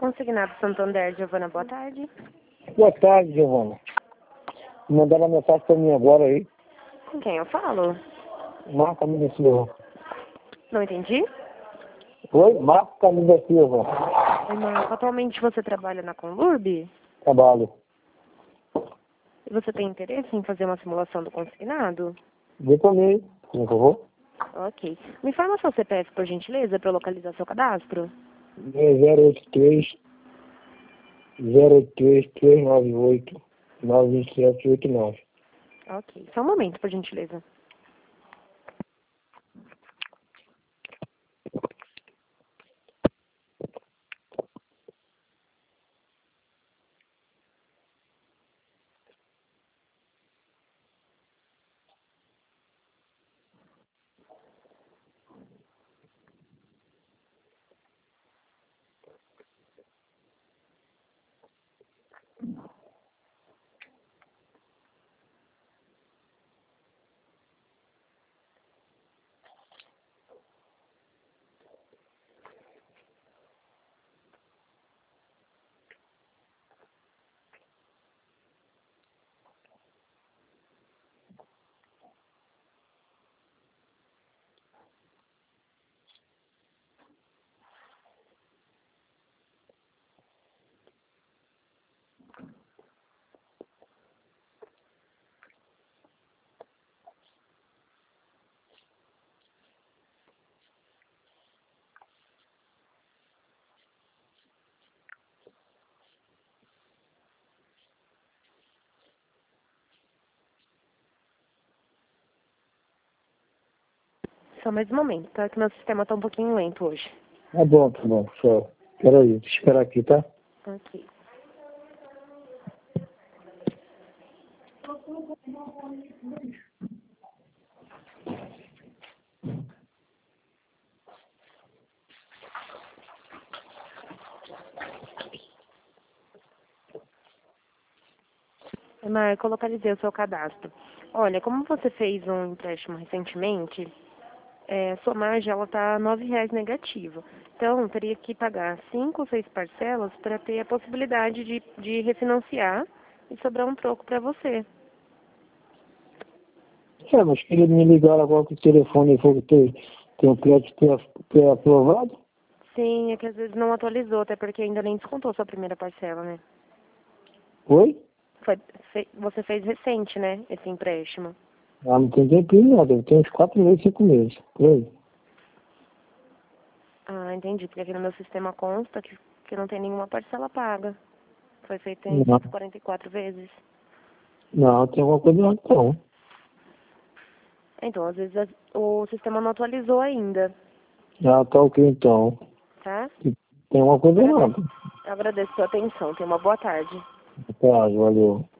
Consignado Santander, Giovana, boa tarde. Boa tarde, Giovana. Mandaram uma mensagem pra mim agora aí. Com quem eu falo? Marco Camilo da Silva. Não entendi? Oi? Marco Camilo da Silva. Oi, Marco. Atualmente você trabalha na Conlurb? Trabalho. E você tem interesse em fazer uma simulação do consignado? Detonei, por favor. Ok. Me informa seu CPF, por gentileza, para eu localizar seu cadastro. É 083 92789. Ok. Só um momento, por gentileza. Só mais um momento, tá? Que meu sistema tá um pouquinho lento hoje. Tá bom. Só. Peraí, deixa eu esperar aqui, tá? Ok. Marco, eu localizei o seu cadastro. Olha, como você fez um empréstimo recentemente, sua margem ela tá R$ 9 negativa. Então, teria que pagar 5 ou 6 parcelas para ter a possibilidade de refinanciar e sobrar um troco para você. Mas queria me ligar agora com o telefone e falou que tem um crédito pré-aprovado. Sim, é que às vezes não atualizou, até porque ainda nem descontou sua primeira parcela, né? Oi? Você fez recente, né, esse empréstimo. Ah, não tem tempinho, não. Deve ter uns 4 meses, 5 meses. Por aí. Ah, entendi, porque aqui no meu sistema consta que não tem nenhuma parcela paga. Foi feito em Não, 144 vezes. não, tem alguma coisa errada, não. Então, às vezes o sistema não atualizou ainda, Ah, tá ok, então. tá? Tem alguma coisa Agradeço, errada. agradeço sua atenção. Tenha uma boa tarde. Tá, valeu.